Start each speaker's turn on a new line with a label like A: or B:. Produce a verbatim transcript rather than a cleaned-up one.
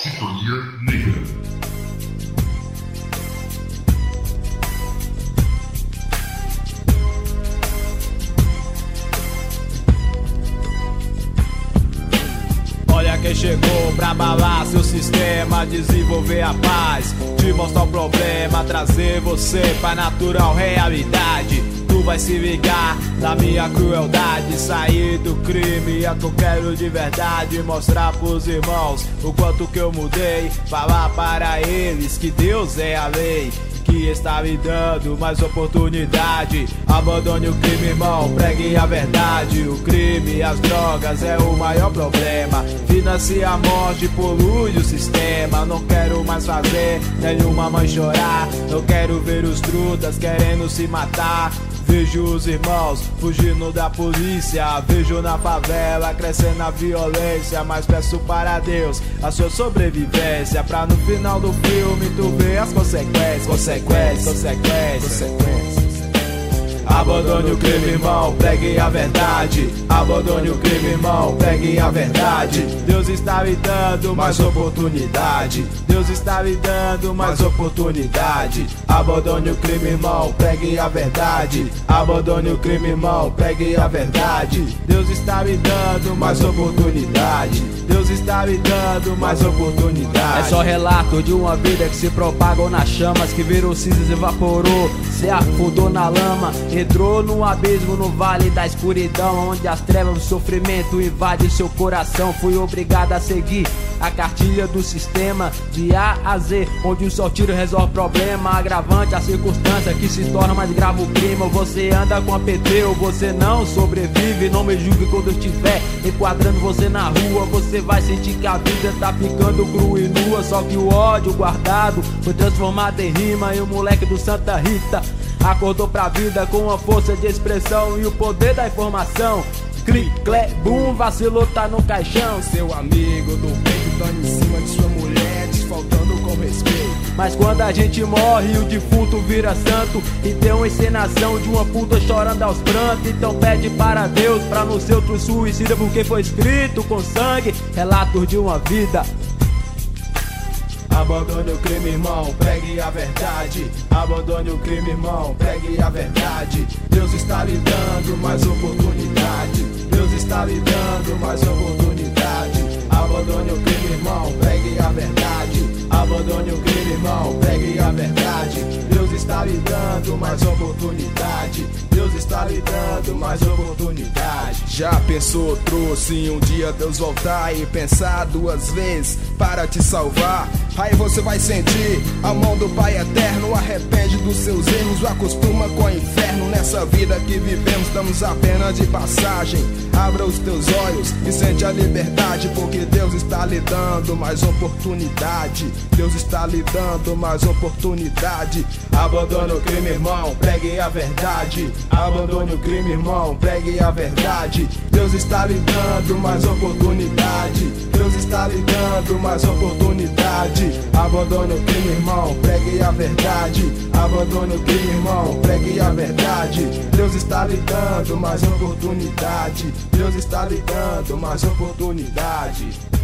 A: Sintonia Negra.
B: Olha quem chegou pra abalar seu sistema, desenvolver a paz, te mostrar o problema, trazer você pra natural realidade. Tu vai se ligar da minha crueldade, sair do crime, é que eu quero de verdade. Mostrar pros irmãos o quanto que eu mudei, falar para eles que Deus é a lei, que está me dando mais oportunidade. Abandone o crime, irmão, pregue a verdade. O crime e as drogas é o maior problema, financia a morte, polui o sistema. Não quero mais fazer nenhuma mãe chorar, não quero ver os trutas querendo se matar. Vejo os irmãos fugindo da polícia, vejo na favela crescendo a violência, mas peço para Deus a sua sobrevivência, pra no final do filme tu ver as consequências, consequências, consequências, consequências. Abandone o crime, irmão, pregue a verdade. Abandone o crime, irmão, pregue a verdade. Deus está lhe dando mais oportunidade, Deus está lhe dando mais oportunidade. Abandone o crime, irmão, pregue a verdade. Abandone o crime, irmão, pregue a verdade. Deus está lhe dando mais oportunidade, Deus está lhe dando mais oportunidade.
C: É só relato de uma vida que se propagou nas chamas, que virou cinzas, evaporou, se afundou na lama, entrou no abismo, no vale da escuridão, onde as trevas, o sofrimento invade seu coração. Fui obrigado a seguir a cartilha do sistema de A a Z, onde o só tiro resolve problema, agravante a circunstância que se torna mais grave o crime. Ou você anda com a P T ou você não sobrevive. Não me julgue quando eu estiver enquadrando você na rua, você vai sentir que a vida tá ficando crua e nua. Só que o ódio guardado foi transformado em rima, e o moleque do Santa Rita acordou pra vida com a força de expressão e o poder da informação. Clic, clé, bum, vacilou, tá no caixão.
D: Seu amigo do peito dando em cima de sua mulher, desfaltando com respeito.
C: Mas quando a gente morre, o defunto vira santo, e tem uma encenação de uma puta chorando aos prantos. Então pede para Deus pra não ser outro suicida, porque foi escrito com sangue, relatos de uma vida.
B: Abandone o crime, irmão, pregue a verdade. Abandone o crime, irmão, pregue a verdade. Deus está lhe dando mais oportunidade, Deus está lhe dando mais oportunidade. Abandone o crime, irmão, pregue a verdade. Abandone o crime, irmão, pregue a verdade. Deus está lhe dando mais oportunidade, Deus está lhe dando mais oportunidade.
D: Já pensou, trouxe um dia Deus voltar e pensar duas vezes para te salvar? Aí você vai sentir a mão do Pai Eterno, arrepende dos seus erros, acostuma com o inferno. Nessa vida que vivemos estamos apenas de passagem. Abra os teus olhos e sente a liberdade, porque Deus está lhe dando mais oportunidade, Deus está lhe dando mais oportunidade.
B: Abandone o crime, irmão, pregue a verdade. Abandone o crime, irmão, pregue a verdade. Deus está lhe dando mais oportunidade, Deus está lhe dando mais oportunidade. Abandone o crime, irmão, pregue a verdade. Abandone o crime, irmão, pregue a verdade. Deus está lhe dando mais oportunidade, Deus está lhe dando mais oportunidade.